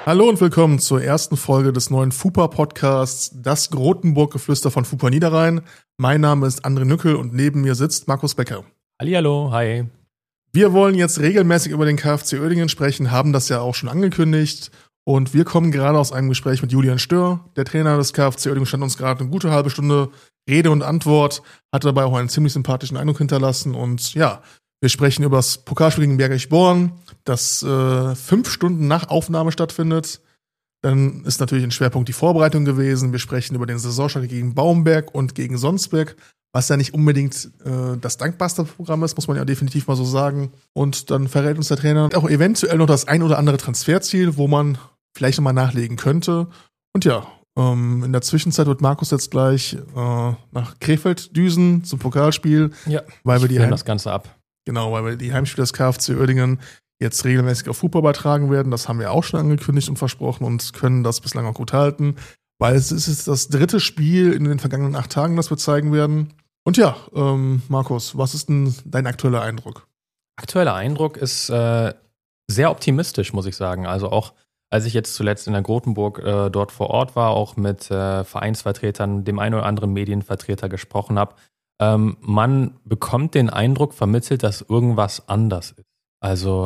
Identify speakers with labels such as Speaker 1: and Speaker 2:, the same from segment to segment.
Speaker 1: Hallo und willkommen zur ersten Folge des neuen FUPA-Podcasts, das Grotenburg-Geflüster von FUPA Niederrhein. Mein Name ist André Nückel und neben mir sitzt Markus Becker.
Speaker 2: Hallihallo, hi.
Speaker 1: Wir wollen jetzt regelmäßig über den KfC Uerdingen sprechen, haben das ja auch schon angekündigt. Und wir kommen gerade aus einem Gespräch mit Julian Stör. Der Trainer des KfC Uerdingen stand uns gerade eine gute halbe Stunde Rede und Antwort, hat dabei auch einen ziemlich sympathischen Eindruck hinterlassen. Und ja, wir sprechen über das Pokalspiel gegen Bergisch Born, das 5 Stunden nach Aufnahme stattfindet. Dann ist natürlich ein Schwerpunkt die Vorbereitung gewesen. Wir sprechen über den Saisonstart gegen Baumberg und gegen Sonsberg, was ja nicht unbedingt das dankbarste Programm ist, muss man ja definitiv mal so sagen. Und dann verrät uns der Trainer auch eventuell noch das ein oder andere Transferziel, wo man vielleicht nochmal nachlegen könnte. Und ja, in der Zwischenzeit wird Markus jetzt gleich nach Krefeld düsen zum Pokalspiel.
Speaker 2: Ja,
Speaker 1: weil wir
Speaker 2: das Ganze ab.
Speaker 1: Genau, weil wir die Heimspiele des KfC Uerdingen jetzt regelmäßig auf FUPA übertragen werden. Das haben wir auch schon angekündigt und versprochen und können das bislang auch gut halten, weil es ist jetzt das 3. Spiel in den vergangenen 8 Tagen, das wir zeigen werden. Und ja, Markus, was ist denn dein aktueller Eindruck?
Speaker 2: Aktueller Eindruck ist sehr optimistisch, muss ich sagen. Also auch, als ich jetzt zuletzt in der Grotenburg dort vor Ort war, auch mit Vereinsvertretern, dem einen oder anderen Medienvertreter gesprochen habe, man bekommt den Eindruck vermittelt, dass irgendwas anders ist. Also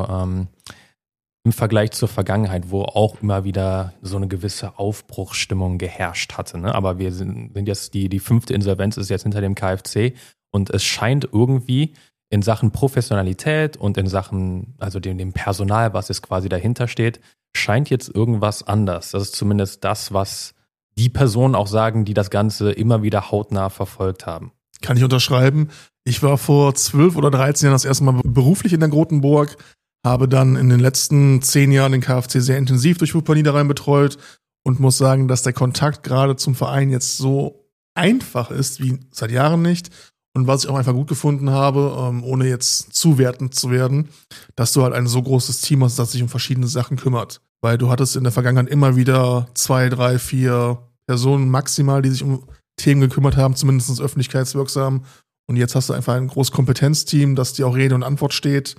Speaker 2: im Vergleich zur Vergangenheit, wo auch immer wieder so eine gewisse Aufbruchsstimmung geherrscht hatte. Ne? Aber wir sind jetzt, die 5. Insolvenz ist jetzt hinter dem KfC und es scheint irgendwie in Sachen Professionalität und in Sachen, also dem Personal, was jetzt quasi dahinter steht, scheint jetzt irgendwas anders. Das ist zumindest das, was die Personen auch sagen, die das Ganze immer wieder hautnah verfolgt haben.
Speaker 1: Kann ich unterschreiben. Ich war vor 12 oder 13 Jahren das erste Mal beruflich in der Grotenburg, habe dann in den letzten 10 Jahren den KfC sehr intensiv durch FUPA Niederrhein betreut und muss sagen, dass der Kontakt gerade zum Verein jetzt so einfach ist wie seit Jahren nicht. Und was ich auch einfach gut gefunden habe, ohne jetzt zu wertend zu werden, dass du halt ein so großes Team hast, das sich um verschiedene Sachen kümmert. Weil du hattest in der Vergangenheit immer wieder 2, 3, 4 Personen maximal, die sich um Themen gekümmert haben, zumindest öffentlichkeitswirksam. Und jetzt hast du einfach ein großes Kompetenzteam, das dir auch Rede und Antwort steht,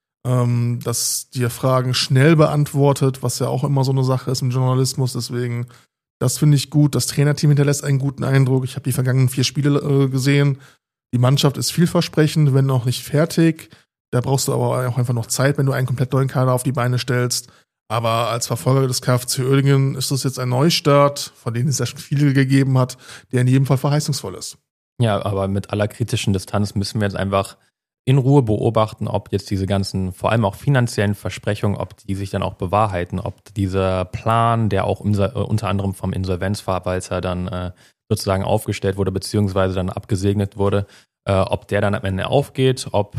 Speaker 1: das dir Fragen schnell beantwortet, was ja auch immer so eine Sache ist im Journalismus. Deswegen, das finde ich gut. Das Trainerteam hinterlässt einen guten Eindruck. Ich habe die vergangenen 4 Spiele gesehen. Die Mannschaft ist vielversprechend, wenn noch nicht fertig. Da brauchst du aber auch einfach noch Zeit, wenn du einen komplett neuen Kader auf die Beine stellst. Aber als Verfolger des KfC Uerdingen ist das jetzt ein Neustart, von dem es ja schon viele gegeben hat, der in jedem Fall verheißungsvoll ist.
Speaker 2: Ja, aber mit aller kritischen Distanz müssen wir jetzt einfach in Ruhe beobachten, ob jetzt diese ganzen, vor allem auch finanziellen Versprechungen, ob die sich dann auch bewahrheiten, ob dieser Plan, der auch unter anderem vom Insolvenzverwalter dann sozusagen aufgestellt wurde, beziehungsweise dann abgesegnet wurde, ob der dann am Ende aufgeht, ob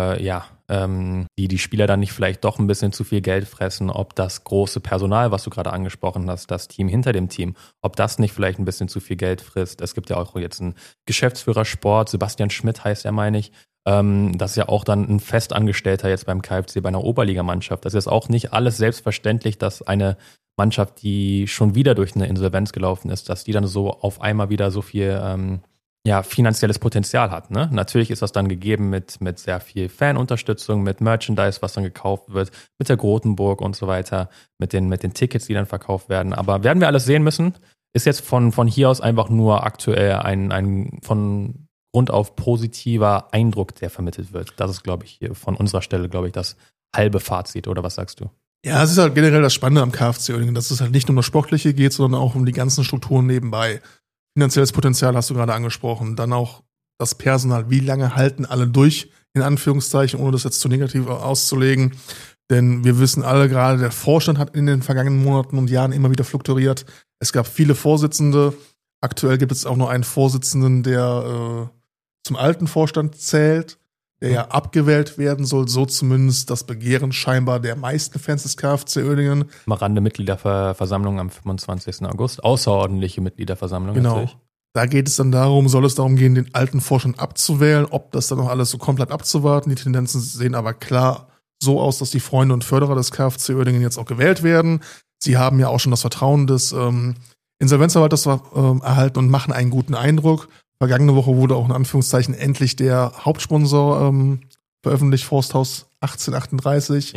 Speaker 2: die Spieler dann nicht vielleicht doch ein bisschen zu viel Geld fressen, ob das große Personal, was du gerade angesprochen hast, das Team hinter dem Team, ob das nicht vielleicht ein bisschen zu viel Geld frisst. Es gibt ja auch jetzt einen Geschäftsführer Sport, Sebastian Schmidt heißt er, meine ich. Das ist ja auch dann ein Festangestellter jetzt beim KfC, bei einer Oberligamannschaft. Das ist auch nicht alles selbstverständlich, dass eine Mannschaft, die schon wieder durch eine Insolvenz gelaufen ist, dass die dann so auf einmal wieder so viel finanzielles Potenzial hat. Ne? Natürlich ist das dann gegeben mit sehr viel Fanunterstützung, mit Merchandise, was dann gekauft wird, mit der Grotenburg und so weiter, mit den Tickets, die dann verkauft werden. Aber werden wir alles sehen müssen, ist jetzt von hier aus einfach nur aktuell ein von Grund auf positiver Eindruck, der vermittelt wird. Das ist, glaube ich, hier von unserer Stelle, glaube ich, das halbe Fazit, oder was sagst du?
Speaker 1: Ja, es ist halt generell das Spannende am KfC Uerdingen, dass es halt nicht nur um das Sportliche geht, sondern auch um die ganzen Strukturen nebenbei. Finanzielles Potenzial hast du gerade angesprochen. Dann auch das Personal. Wie lange halten alle durch, in Anführungszeichen, ohne das jetzt zu negativ auszulegen? Denn wir wissen alle gerade, der Vorstand hat in den vergangenen Monaten und Jahren immer wieder fluktuiert. Es gab viele Vorsitzende. Aktuell gibt es auch nur einen Vorsitzenden, der zum alten Vorstand zählt, der ja abgewählt werden soll, so zumindest das Begehren scheinbar der meisten Fans des KfC Uerdingen.
Speaker 2: Am Rande Mitgliederversammlung am 25. August, außerordentliche Mitgliederversammlung.
Speaker 1: Genau.
Speaker 2: Natürlich.
Speaker 1: Da geht es dann soll es darum gehen, den alten Vorstand abzuwählen, ob das dann noch alles so komplett abzuwarten. Die Tendenzen sehen aber klar so aus, dass die Freunde und Förderer des KfC Uerdingen jetzt auch gewählt werden. Sie haben ja auch schon das Vertrauen des Insolvenzverwalters erhalten und machen einen guten Eindruck. Vergangene Woche wurde auch in Anführungszeichen endlich der Hauptsponsor veröffentlicht, Forsthaus 1838.
Speaker 2: Ja.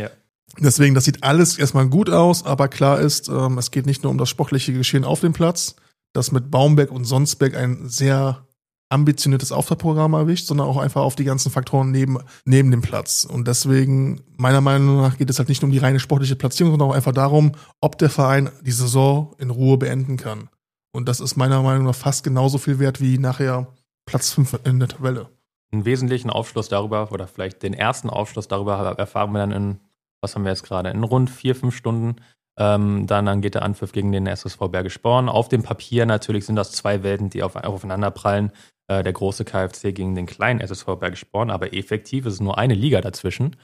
Speaker 1: Deswegen, das sieht alles erstmal gut aus, aber klar ist, es geht nicht nur um das sportliche Geschehen auf dem Platz, das mit Baumberg und Sonsberg ein sehr ambitioniertes Auftaktprogramm erwischt, sondern auch einfach auf die ganzen Faktoren neben dem Platz. Und deswegen, meiner Meinung nach, geht es halt nicht nur um die reine sportliche Platzierung, sondern auch einfach darum, ob der Verein die Saison in Ruhe beenden kann. Und das ist meiner Meinung nach fast genauso viel wert wie nachher Platz 5 in der Tabelle.
Speaker 2: Einen wesentlichen Aufschluss darüber, oder vielleicht den ersten Aufschluss darüber erfahren wir dann was haben wir jetzt gerade, in rund 4-5 Stunden. Dann geht der Anpfiff gegen den SSV Bergisch Born. Auf dem Papier natürlich sind das zwei Welten, die aufeinander prallen. Der große KFC gegen den kleinen SSV Bergisch Born, aber effektiv ist es nur eine Liga dazwischen.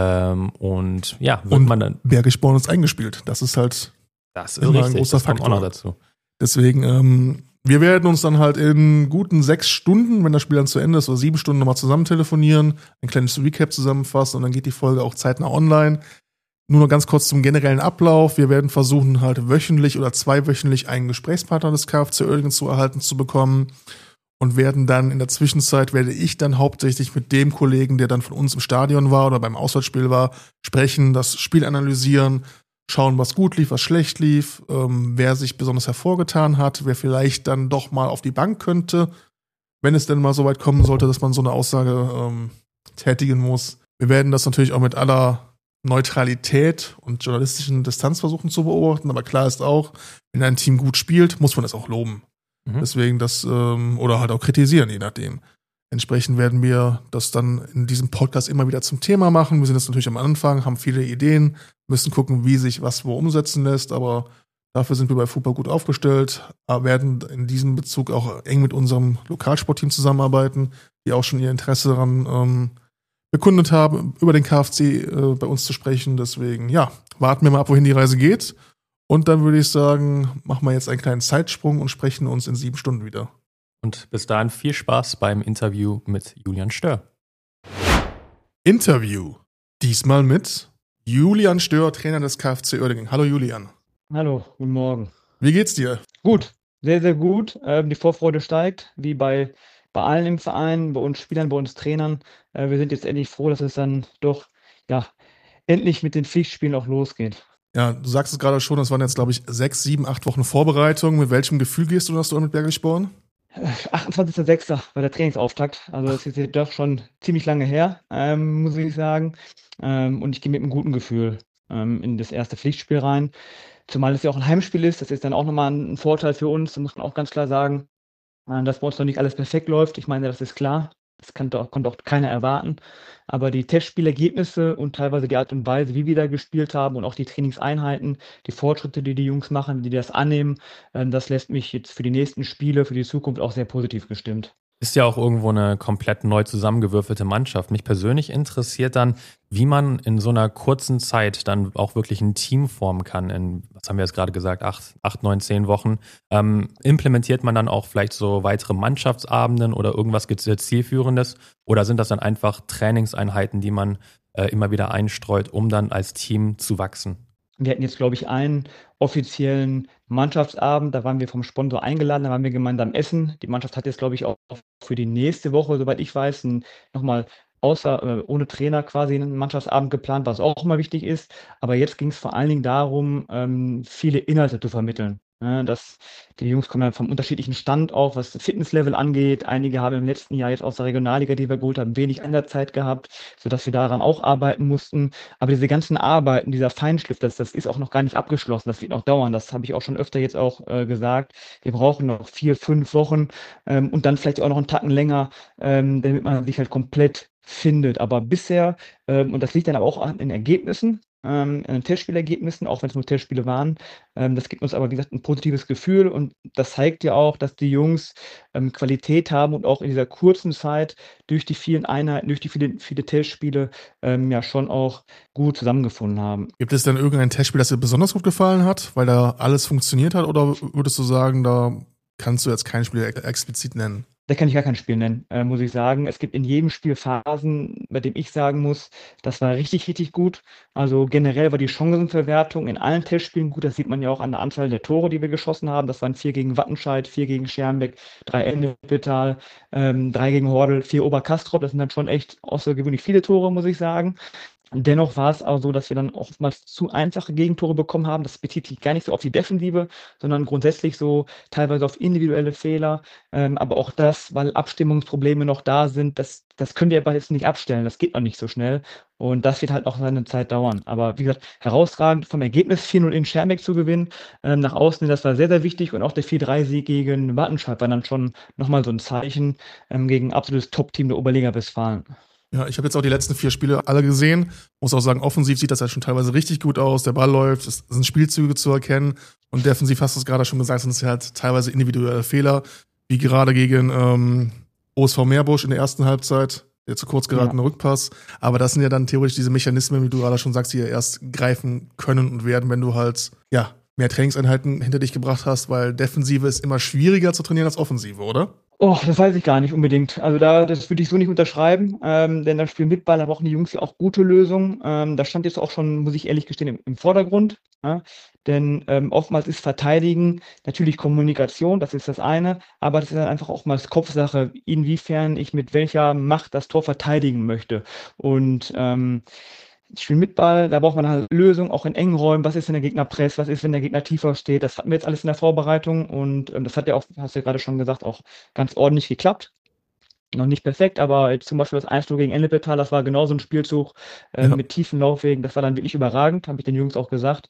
Speaker 2: Und man dann.
Speaker 1: Bergisch Born ist eingespielt. Das ist halt
Speaker 2: das ist immer richtig, ein großer Faktor. Auch noch dazu.
Speaker 1: Deswegen, wir werden uns dann halt in guten 6 Stunden, wenn das Spiel dann zu Ende ist, oder 7 Stunden nochmal zusammen telefonieren, ein kleines Recap zusammenfassen und dann geht die Folge auch zeitnah online. Nur noch ganz kurz zum generellen Ablauf. Wir werden versuchen, halt wöchentlich oder zweiwöchentlich einen Gesprächspartner des KFC Uerdingen zu bekommen und werde ich dann hauptsächlich mit dem Kollegen, der dann von uns im Stadion war oder beim Auswärtsspiel war, sprechen, das Spiel analysieren, schauen, was gut lief, was schlecht lief, wer sich besonders hervorgetan hat, wer vielleicht dann doch mal auf die Bank könnte, wenn es denn mal so weit kommen sollte, dass man so eine Aussage tätigen muss. Wir werden das natürlich auch mit aller Neutralität und journalistischen Distanz versuchen zu beobachten, aber klar ist auch, wenn ein Team gut spielt, muss man es auch loben. Deswegen oder halt auch kritisieren, je nachdem. Entsprechend werden wir das dann in diesem Podcast immer wieder zum Thema machen. Wir sind jetzt natürlich am Anfang, haben viele Ideen, müssen gucken, wie sich was wo umsetzen lässt, aber dafür sind wir bei FUPA gut aufgestellt, werden in diesem Bezug auch eng mit unserem Lokalsportteam zusammenarbeiten, die auch schon ihr Interesse daran bekundet haben, über den KFC bei uns zu sprechen. Deswegen, warten wir mal ab, wohin die Reise geht. Und dann würde ich sagen, machen wir jetzt einen kleinen Zeitsprung und sprechen uns in 7 Stunden wieder.
Speaker 2: Und bis dahin viel Spaß beim Interview mit Julian Stör.
Speaker 1: Interview. Diesmal mit Julian Stör, Trainer des KFC Uerdingen. Hallo Julian.
Speaker 3: Hallo, guten Morgen.
Speaker 1: Wie geht's dir?
Speaker 3: Gut, sehr, sehr gut. Die Vorfreude steigt, wie bei allen im Verein, bei uns Spielern, bei uns Trainern. Wir sind jetzt endlich froh, dass es dann doch endlich mit den Pflichtspielen auch losgeht.
Speaker 1: Ja, du sagst es gerade schon, das waren jetzt, glaube ich, 6, 7, 8 Wochen Vorbereitung. Mit welchem Gefühl gehst du das mit Bergisch Born?
Speaker 3: 28.06. war der Trainingsauftakt. Also das ist jetzt doch schon ziemlich lange her, muss ich sagen. Und ich gehe mit einem guten Gefühl in das erste Pflichtspiel rein. Zumal es ja auch ein Heimspiel ist. Das ist dann auch nochmal ein Vorteil für uns. Da muss man auch ganz klar sagen, dass bei uns noch nicht alles perfekt läuft. Ich meine, das ist klar. Das konnte auch keiner erwarten. Aber die Testspielergebnisse und teilweise die Art und Weise, wie wir da gespielt haben und auch die Trainingseinheiten, die Fortschritte, die Jungs machen, die das annehmen, das lässt mich jetzt für die nächsten Spiele, für die Zukunft auch sehr positiv gestimmt.
Speaker 2: Ist ja auch irgendwo eine komplett neu zusammengewürfelte Mannschaft. Mich persönlich interessiert dann, wie man in so einer kurzen Zeit dann auch wirklich ein Team formen kann. Was haben wir jetzt gerade gesagt, 8, 9, 10 Wochen. Implementiert man dann auch vielleicht so weitere Mannschaftsabenden oder irgendwas Zielführendes? Oder sind das dann einfach Trainingseinheiten, die man immer wieder einstreut, um dann als Team zu wachsen?
Speaker 3: Wir hatten jetzt, glaube ich, einen offiziellen Mannschaftsabend, da waren wir vom Sponsor eingeladen, da waren wir gemeinsam essen. Die Mannschaft hat jetzt, glaube ich, auch für die nächste Woche, soweit ich weiß, nochmal ohne Trainer quasi einen Mannschaftsabend geplant, was auch immer wichtig ist. Aber jetzt ging es vor allen Dingen darum, viele Inhalte zu vermitteln. Dass die Jungs kommen ja vom unterschiedlichen Stand auf, was das Fitnesslevel angeht. Einige haben im letzten Jahr jetzt aus der Regionalliga, die wir geholt haben, wenig Einsatzzeit gehabt, sodass wir daran auch arbeiten mussten. Aber diese ganzen Arbeiten, dieser Feinschliff, das ist auch noch gar nicht abgeschlossen. Das wird noch dauern. Das habe ich auch schon öfter jetzt auch gesagt. Wir brauchen noch 4, 5 Wochen und dann vielleicht auch noch einen Tacken länger, damit man sich halt komplett findet. Aber bisher, und das liegt dann aber auch an den Ergebnissen, Testspielergebnissen, auch wenn es nur Testspiele waren. Das gibt uns aber, wie gesagt, ein positives Gefühl und das zeigt ja auch, dass die Jungs Qualität haben und auch in dieser kurzen Zeit durch die vielen Einheiten, durch die viele Testspiele schon auch gut zusammengefunden haben.
Speaker 1: Gibt es denn irgendein Testspiel, das dir besonders gut gefallen hat, weil da alles funktioniert hat, oder würdest du sagen, da kannst du jetzt kein Spiel explizit nennen?
Speaker 3: Da kann ich gar kein Spiel nennen, muss ich sagen. Es gibt in jedem Spiel Phasen, bei dem ich sagen muss, das war richtig, richtig gut. Also generell war die Chancenverwertung in allen Testspielen gut. Das sieht man ja auch an der Anzahl der Tore, die wir geschossen haben. Das waren 4 gegen Wattenscheid, 4 gegen Schermbeck, 3 Ennepetal, 3 gegen Hordel, 4 Oberkastrop. Das sind dann schon echt außergewöhnlich viele Tore, muss ich sagen. Dennoch war es auch so, dass wir dann oftmals zu einfache Gegentore bekommen haben. Das bezieht sich gar nicht so auf die Defensive, sondern grundsätzlich so teilweise auf individuelle Fehler. Aber auch das, weil Abstimmungsprobleme noch da sind, das können wir aber jetzt nicht abstellen. Das geht noch nicht so schnell. Und das wird halt auch seine Zeit dauern. Aber wie gesagt, herausragend vom Ergebnis 4-0 in Schermbeck zu gewinnen. Nach außen hin, das war sehr, sehr wichtig. Und auch der 4-3-Sieg gegen Wattenscheid war dann schon nochmal so ein Zeichen gegen ein absolutes Top-Team der Oberliga Westfalen.
Speaker 1: Ja, ich habe jetzt auch die letzten 4 Spiele alle gesehen. Muss auch sagen, offensiv sieht das ja schon teilweise richtig gut aus. Der Ball läuft, es sind Spielzüge zu erkennen. Und defensiv hast du es gerade schon gesagt, sind es halt teilweise individuelle Fehler, wie gerade gegen OSV Meerbusch in der ersten Halbzeit, der zu kurz geratene Rückpass. Aber das sind ja dann theoretisch diese Mechanismen, wie du gerade schon sagst, die ja erst greifen können und werden, wenn du halt, ja, mehr Trainingseinheiten hinter dich gebracht hast, weil Defensive ist immer schwieriger zu trainieren als Offensive, oder?
Speaker 3: Oh, das weiß ich gar nicht unbedingt. Also das würde ich so nicht unterschreiben, denn das Spiel mit Ball, da brauchen die Jungs ja auch gute Lösungen. Da stand jetzt auch schon, muss ich ehrlich gestehen, im Vordergrund. Ja? Denn oftmals ist Verteidigen natürlich Kommunikation, das ist das eine, aber das ist dann einfach auch mal Kopfsache, inwiefern ich mit welcher Macht das Tor verteidigen möchte. Und ich spiele mit Ball, da braucht man halt Lösungen, auch in engen Räumen. Was ist, wenn der Gegner presst? Was ist, wenn der Gegner tiefer steht? Das hatten wir jetzt alles in der Vorbereitung und das hat ja auch, hast du ja gerade schon gesagt, auch ganz ordentlich geklappt. Noch nicht perfekt, aber jetzt zum Beispiel das 1-0 gegen Ennepetal, das war genauso ein Spielzug mit tiefen Laufwegen. Das war dann wirklich überragend, habe ich den Jungs auch gesagt.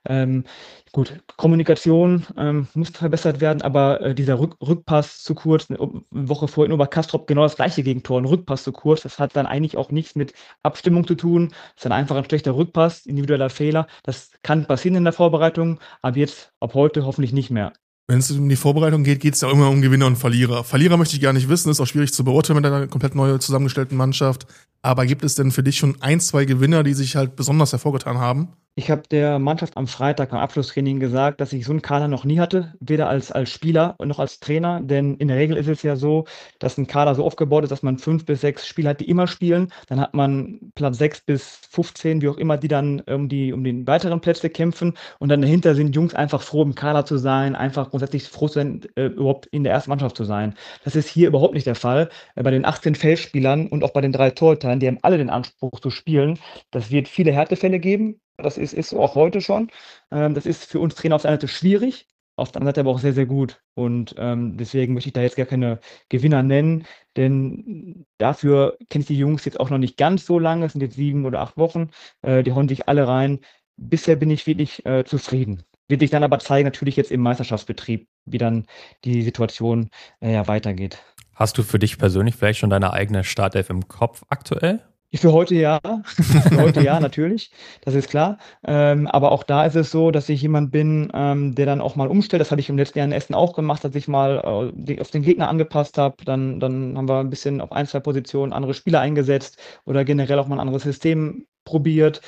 Speaker 3: Gut, Kommunikation musste verbessert werden, aber dieser Rückpass zu kurz, eine Woche vorher nur bei Kastrop genau das gleiche Gegentor, ein Rückpass zu kurz, das hat dann eigentlich auch nichts mit Abstimmung zu tun. Das ist dann einfach ein schlechter Rückpass, individueller Fehler. Das kann passieren in der Vorbereitung, aber jetzt, ab heute hoffentlich nicht mehr.
Speaker 1: Wenn es um die Vorbereitung geht, geht es ja immer um Gewinner und Verlierer. Verlierer möchte ich gar nicht wissen, ist auch schwierig zu beurteilen mit einer komplett neu zusammengestellten Mannschaft. Aber gibt es denn für dich schon 1, 2 Gewinner, die sich halt besonders hervorgetan haben?
Speaker 3: Ich habe der Mannschaft am Freitag beim Abschlusstraining gesagt, dass ich so einen Kader noch nie hatte, weder als Spieler noch als Trainer. Denn in der Regel ist es ja so, dass ein Kader so aufgebaut ist, dass man 5 bis 6 Spieler hat, die immer spielen. Dann hat man Platz 6 bis 15, wie auch immer, die dann um den weiteren Plätze kämpfen. Und dann dahinter sind Jungs einfach froh, im Kader zu sein, einfach grundsätzlich froh zu sein, überhaupt in der ersten Mannschaft zu sein. Das ist hier überhaupt nicht der Fall. Bei den 18 Feldspielern und auch bei den 3 Torhütern, die haben alle den Anspruch zu spielen. Das wird viele Härtefälle geben. Das ist so auch heute schon. Das ist für uns Trainer auf der einen Seite schwierig, auf der anderen Seite aber auch sehr, sehr gut. Und deswegen möchte ich da jetzt gar keine Gewinner nennen, denn dafür kenne ich die Jungs jetzt auch noch nicht ganz so lange. Es sind jetzt 7 oder 8 Wochen. Die hauen sich alle rein. Bisher bin ich wirklich zufrieden. Wird sich dann aber zeigen, natürlich jetzt im Meisterschaftsbetrieb, wie dann die Situation weitergeht.
Speaker 2: Hast du für dich persönlich vielleicht schon deine eigene Startelf im Kopf aktuell?
Speaker 3: Für heute ja. Für heute ja, natürlich. Das ist klar. Aber auch da ist es so, dass ich jemand bin, der dann auch mal umstellt. Das hatte ich im letzten Jahr in Essen auch gemacht, dass ich mal auf den Gegner angepasst habe. Dann haben wir ein bisschen auf 1, 2 Positionen andere Spieler eingesetzt oder generell auch mal ein anderes System probiert.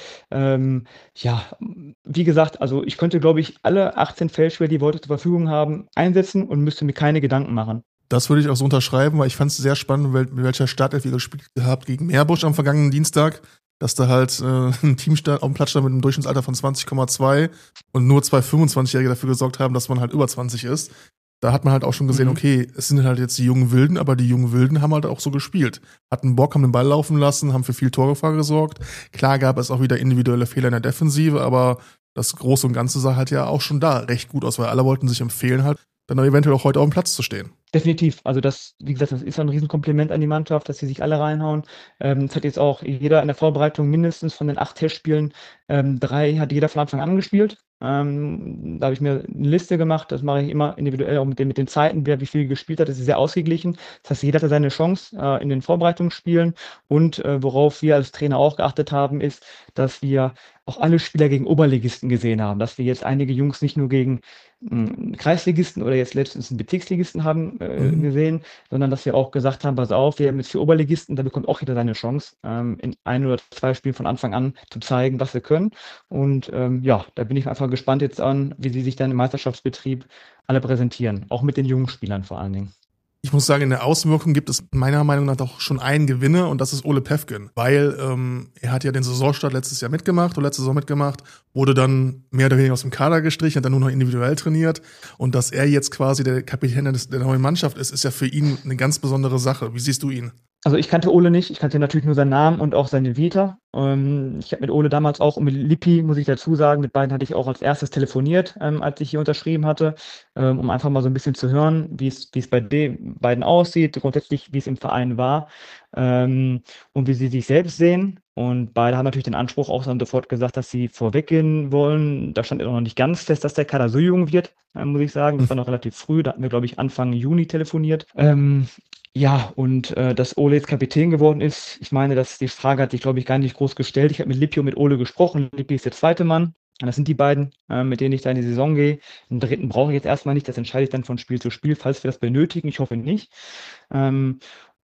Speaker 3: Wie gesagt, also ich könnte, glaube ich, alle 18 Feldspieler, die wir heute zur Verfügung haben, einsetzen und müsste mir keine Gedanken machen.
Speaker 1: Das würde ich auch so unterschreiben, weil ich fand es sehr spannend, mit welcher Startelf ihr gespielt habt gegen Meerbusch am vergangenen Dienstag, dass da halt ein Team auf dem Platz stand mit einem Durchschnittsalter von 20,2 und nur 2 25-Jährige dafür gesorgt haben, dass man halt über 20 ist. Da hat man halt auch schon gesehen, okay, es sind halt jetzt die jungen Wilden, aber die jungen Wilden haben halt auch so gespielt. Hatten Bock, haben den Ball laufen lassen, haben für viel Torgefahr gesorgt. Klar gab es auch wieder individuelle Fehler in der Defensive, aber das Große und Ganze sah halt ja auch schon da recht gut aus, weil alle wollten sich empfehlen halt, dann eventuell auch heute auf dem Platz zu stehen.
Speaker 3: Definitiv. Also das, wie gesagt, das ist ein Riesenkompliment an die Mannschaft, dass sie sich alle reinhauen. Es hat jetzt auch jeder in der Vorbereitung mindestens von den 8 Testspielen 3 hat jeder von Anfang an gespielt. Da habe ich mir eine Liste gemacht, das mache ich immer individuell, auch mit den Zeiten, wer wie viel gespielt hat. Das ist sehr ausgeglichen. Das heißt, jeder hatte seine Chance in den Vorbereitungsspielen. Und worauf wir als Trainer auch geachtet haben, ist, dass wir auch alle Spieler gegen Oberligisten gesehen haben. Dass wir jetzt einige Jungs nicht nur gegen Kreisligisten oder jetzt letztens einen Bezirksligisten haben gesehen, sondern dass wir auch gesagt haben, pass auf, wir haben jetzt 4 Oberligisten, da bekommt auch jeder seine Chance, in 1 oder 2 Spielen von Anfang an zu zeigen, was sie können. Und da bin ich einfach gespannt jetzt an, wie sie sich dann im Meisterschaftsbetrieb alle präsentieren, auch mit den jungen Spielern vor allen Dingen.
Speaker 1: Ich muss sagen, in der Außenwirkung gibt es meiner Meinung nach doch schon einen Gewinner und das ist Ole Päffgen. Weil er hat ja den Saisonstart letztes Jahr mitgemacht oder letzte Saison mitgemacht, wurde dann mehr oder weniger aus dem Kader gestrichen, hat dann nur noch individuell trainiert. Und dass er jetzt quasi der Kapitän der neuen Mannschaft ist, ist ja für ihn eine ganz besondere Sache. Wie siehst du ihn?
Speaker 3: Also ich kannte Ole nicht, ich kannte natürlich nur seinen Namen und auch seine Vita. Ich habe mit Ole damals auch und mit Lippi, muss ich dazu sagen, mit beiden hatte ich auch als erstes telefoniert, als ich hier unterschrieben hatte, um einfach mal so ein bisschen zu hören, wie es bei den beiden aussieht, grundsätzlich, wie es im Verein war, und wie sie sich selbst sehen. Und beide haben natürlich den Anspruch auch dann sofort gesagt, dass sie vorweggehen wollen. Da stand ja noch nicht ganz fest, dass der Kader so jung wird, muss ich sagen. Das war noch relativ früh. Da hatten wir, glaube ich, Anfang Juni telefoniert. Ja, und dass Ole jetzt Kapitän geworden ist, ich meine, die Frage hat sich, glaube ich, gar nicht groß gestellt. Ich habe mit Lippi und mit Ole gesprochen. Lippi ist der zweite Mann. Und das sind die beiden, mit denen ich da in die Saison gehe. Den dritten brauche ich jetzt erstmal nicht. Das entscheide ich dann von Spiel zu Spiel, falls wir das benötigen. Ich hoffe nicht. Ähm,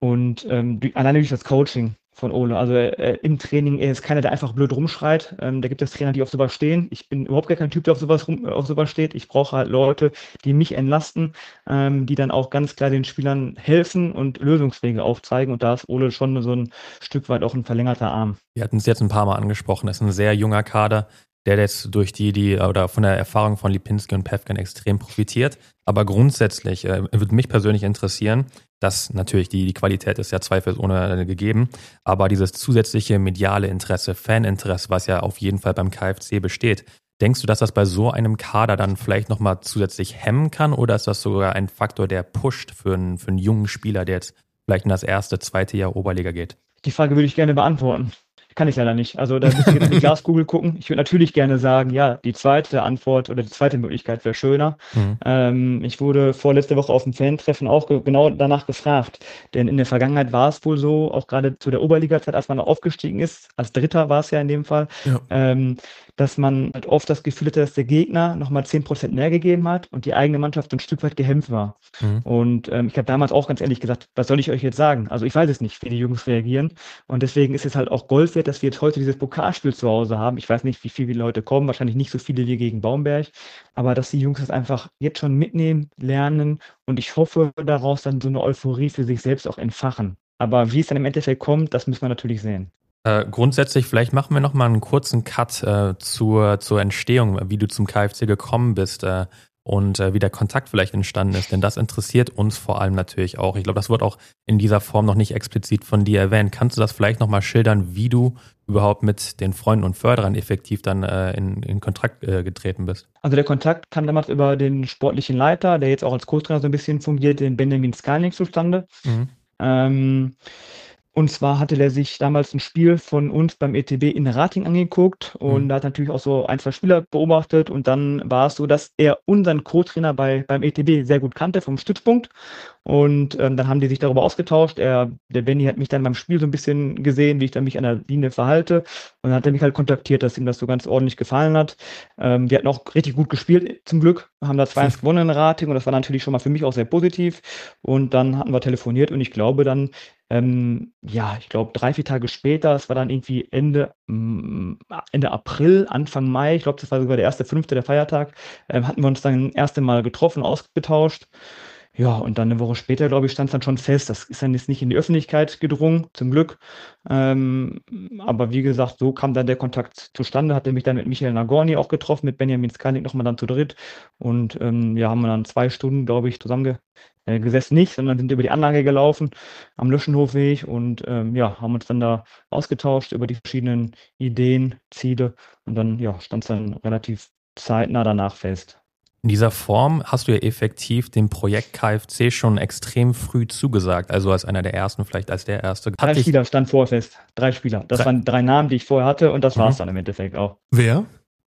Speaker 3: alleine durch das Coaching von Ole. Also im Training, er ist keiner, der einfach blöd rumschreit. Da gibt es Trainer, die auf sowas stehen. Ich bin überhaupt gar kein Typ, der auf sowas steht. Ich brauche halt Leute, die mich entlasten, die dann auch ganz klar den Spielern helfen und Lösungswege aufzeigen. Und da ist Ole schon so ein Stück weit auch ein verlängerter Arm.
Speaker 2: Wir hatten es jetzt ein paar Mal angesprochen, das ist ein sehr junger Kader, der jetzt durch oder von der Erfahrung von Lipinski und Päffgen extrem profitiert. Aber grundsätzlich würde mich persönlich interessieren, dass natürlich die Qualität ist ja zweifelsohne gegeben, aber dieses zusätzliche mediale Interesse, Faninteresse, was ja auf jeden Fall beim KFC besteht, denkst du, dass das bei so einem Kader dann vielleicht nochmal zusätzlich hemmen kann oder ist das sogar ein Faktor, der pusht für einen jungen Spieler, der jetzt vielleicht in das erste, zweite Jahr Oberliga geht?
Speaker 3: Die Frage würde ich gerne beantworten. Kann ich leider nicht. Also da müsste ich jetzt in die Glaskugel gucken. Ich würde natürlich gerne sagen, ja, die zweite Antwort oder die zweite Möglichkeit wäre schöner. Ich wurde vorletzte Woche auf dem Fan-Treffen auch genau danach gefragt. Denn in der Vergangenheit war es wohl so, auch gerade zu der Oberliga-Zeit, als man aufgestiegen ist, als Dritter war es ja in dem Fall,
Speaker 1: Ja.
Speaker 3: dass man halt oft das Gefühl hatte, dass der Gegner nochmal 10% mehr gegeben hat und die eigene Mannschaft so ein Stück weit gehemmt war. Und ich habe damals auch ganz ehrlich gesagt, was soll ich euch jetzt sagen? Also ich weiß es nicht, wie die Jungs reagieren. Und deswegen ist es halt auch Gold wert, dass wir jetzt heute dieses Pokalspiel zu Hause haben. Ich weiß nicht, wie viele Leute kommen, wahrscheinlich nicht so viele wie gegen Baumberg, aber dass die Jungs das einfach jetzt schon mitnehmen, lernen und ich hoffe daraus dann so eine Euphorie für sich selbst auch entfachen. Aber wie es dann im Endeffekt kommt, das müssen wir natürlich sehen.
Speaker 2: Grundsätzlich, vielleicht machen wir noch mal einen kurzen Cut zur Entstehung, wie du zum KFC gekommen bist und wie der Kontakt vielleicht entstanden ist, denn das interessiert uns vor allem natürlich auch. Ich glaube, das wird auch in dieser Form noch nicht explizit von dir erwähnt. Kannst du das vielleicht noch mal schildern, wie du überhaupt mit den Freunden und Förderern effektiv dann in Kontakt getreten bist?
Speaker 3: Also der Kontakt kam damals über den sportlichen Leiter, der jetzt auch als Co-Trainer so ein bisschen fungiert, den Benjamin Skalnik zustande. Und zwar hatte der sich damals ein Spiel von uns beim ETB in Rating angeguckt und hat natürlich auch so ein, zwei Spieler beobachtet und dann war es so, dass er unseren Co-Trainer beim ETB sehr gut kannte vom Stützpunkt und dann haben die sich darüber ausgetauscht. Der Benny hat mich dann beim Spiel so ein bisschen gesehen, wie ich dann mich an der Linie verhalte und dann hat er mich halt kontaktiert, dass ihm das so ganz ordentlich gefallen hat. Wir hatten auch richtig gut gespielt zum Glück, haben da 2-1 gewonnen in Rating und das war natürlich schon mal für mich auch sehr positiv und dann hatten wir telefoniert und ich glaube dann, ich glaube 3, 4 Tage später, es war dann irgendwie Ende April, Anfang Mai, ich glaube, das war sogar der 1.5., der Feiertag, hatten wir uns dann das erste Mal getroffen, ausgetauscht. Ja, und dann eine Woche später, glaube ich, stand es dann schon fest. Das ist dann jetzt nicht in die Öffentlichkeit gedrungen, zum Glück. Aber wie gesagt, so kam dann der Kontakt zustande. Hatte mich dann mit Michael Nagorny auch getroffen, mit Benjamin Skalnik nochmal dann zu dritt. Und haben wir dann 2 Stunden, glaube ich, zusammen gesessen nicht, sondern sind über die Anlage gelaufen am Löschenhofweg und haben uns dann da ausgetauscht über die verschiedenen Ideen, Ziele und dann stand es dann relativ zeitnah danach fest.
Speaker 2: In dieser Form hast du ja effektiv dem Projekt KFC schon extrem früh zugesagt, also als einer der ersten, vielleicht als der erste.
Speaker 3: 3 Spieler stand vorher fest, 3 Spieler. Das waren 3 Namen, die ich vorher hatte und das war es dann im Endeffekt auch.
Speaker 1: Wer?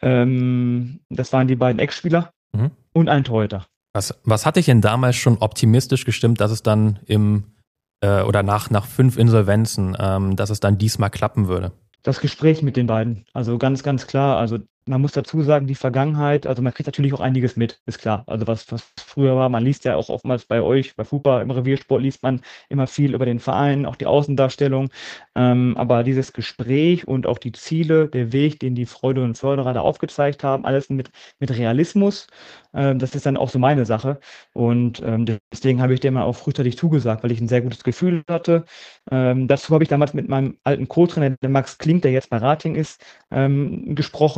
Speaker 3: Das waren die beiden Ex-Spieler und ein Torhüter.
Speaker 2: Was hat dich denn damals schon optimistisch gestimmt, dass es dann oder nach 5 Insolvenzen, dass es dann diesmal klappen würde?
Speaker 3: Das Gespräch mit den beiden, also ganz, ganz klar, also man muss dazu sagen, die Vergangenheit, also man kriegt natürlich auch einiges mit, ist klar. Also was früher war, man liest ja auch oftmals bei euch, bei FUPA, im Reviersport liest man immer viel über den Verein, auch die Außendarstellung. Aber dieses Gespräch und auch die Ziele, der Weg, den die Freude und Förderer da aufgezeigt haben, alles mit Realismus, das ist dann auch so meine Sache. Und deswegen habe ich dem auch frühzeitig zugesagt, weil ich ein sehr gutes Gefühl hatte. Dazu habe ich damals mit meinem alten Co-Trainer, der Max Klink, der jetzt bei Rating ist, gesprochen.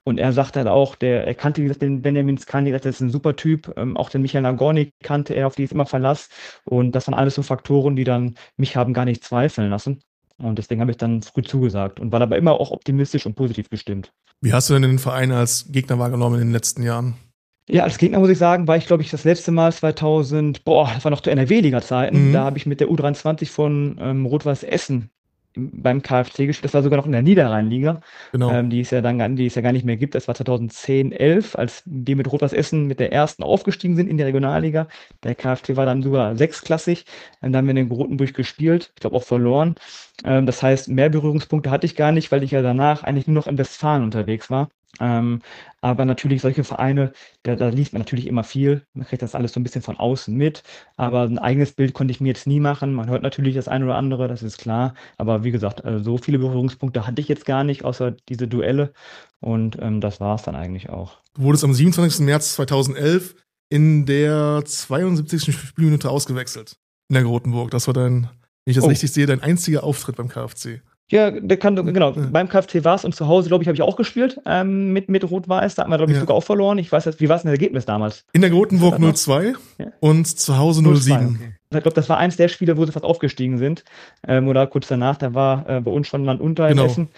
Speaker 3: Und er sagt halt auch, er kannte, wie gesagt, den Benjamin Skalnik, das ist ein super Typ. Auch den Michael Nagorny kannte er, auf die ist immer Verlass. Und das waren alles so Faktoren, die dann mich haben gar nicht zweifeln lassen. Und deswegen habe ich dann früh zugesagt und war aber immer auch optimistisch und positiv gestimmt.
Speaker 1: Wie hast du denn den Verein als Gegner wahrgenommen in den letzten Jahren?
Speaker 3: Ja, als Gegner muss ich sagen, war ich, glaube ich, das letzte Mal 2000, das war noch zu NRW-Liga-Zeiten. Da habe ich mit der U23 von Rot-Weiß Essen beim KfC gespielt. Das war sogar noch in der Niederrhein-Liga,
Speaker 1: Genau.
Speaker 3: die es ja gar nicht mehr gibt. Das war 2010, 11, als wir mit Rot-Weiß Essen mit der ersten aufgestiegen sind in die Regionalliga. Der KfC war dann sogar sechsklassig. Dann haben wir in den Rotenburg gespielt, ich glaube auch verloren. Das heißt, mehr Berührungspunkte hatte ich gar nicht, weil ich ja danach eigentlich nur noch in Westfalen unterwegs war. Aber natürlich solche Vereine, da liest man natürlich immer viel. Man kriegt das alles so ein bisschen von außen mit. Aber ein eigenes Bild konnte ich mir jetzt nie machen. Man hört natürlich das eine oder andere, das ist klar. Aber wie gesagt, so viele Berührungspunkte hatte ich jetzt gar nicht, außer diese Duelle. Und das war es dann eigentlich auch.
Speaker 1: Du wurdest am 27. März 2011 in der 72. Spielminute ausgewechselt. In der Grotenburg. Das war wenn ich das richtig sehe, dein einziger Auftritt beim KfC.
Speaker 3: Ja, genau. Beim KfC war es und zu Hause, glaube ich, habe ich auch gespielt mit Rot-Weiß. Da hatten wir, glaube ich, sogar auch verloren. Ich weiß jetzt, wie war es denn das Ergebnis damals?
Speaker 1: In der Grotenburg 0-2 und zu Hause 0-7.
Speaker 3: Okay. Ich glaube, das war eins der Spiele, wo sie fast aufgestiegen sind. Oder kurz danach, da war bei uns schon Land unter in Essen.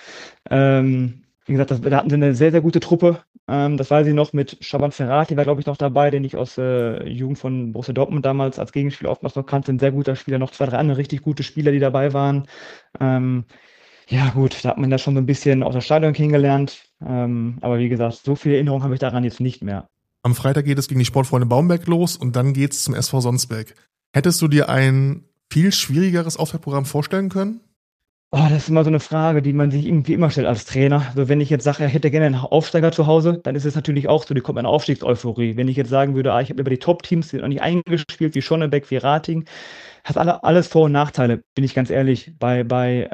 Speaker 3: Wie gesagt, da hatten sie eine sehr, sehr gute Truppe. Das weiß ich noch mit Shaban Ferrati, war, glaube ich, noch dabei, den ich aus Jugend von Borussia Dortmund damals als Gegenspieler oftmals noch kannte. Ein sehr guter Spieler, noch 2, 3 andere richtig gute Spieler, die dabei waren. Ja gut, da hat man das schon so ein bisschen aus der Stadion kennengelernt. Aber wie gesagt, so viel Erinnerung habe ich daran jetzt nicht mehr.
Speaker 1: Am Freitag geht es gegen die Sportfreunde Baumberg los und dann geht es zum SV Sonsbeck. Hättest du dir ein viel schwierigeres Auftaktprogramm vorstellen können?
Speaker 3: Das ist immer so eine Frage, die man sich irgendwie immer stellt als Trainer. Also wenn ich jetzt sage, ich hätte gerne einen Aufsteiger zu Hause, dann ist es natürlich auch so, die kommt eine Aufstiegseuphorie. Wenn ich jetzt sagen würde, ich habe über die Top-Teams, die sind noch nicht eingespielt, wie Schonnebeck, wie Rating, hat alles Vor- und Nachteile, bin ich ganz ehrlich. Bei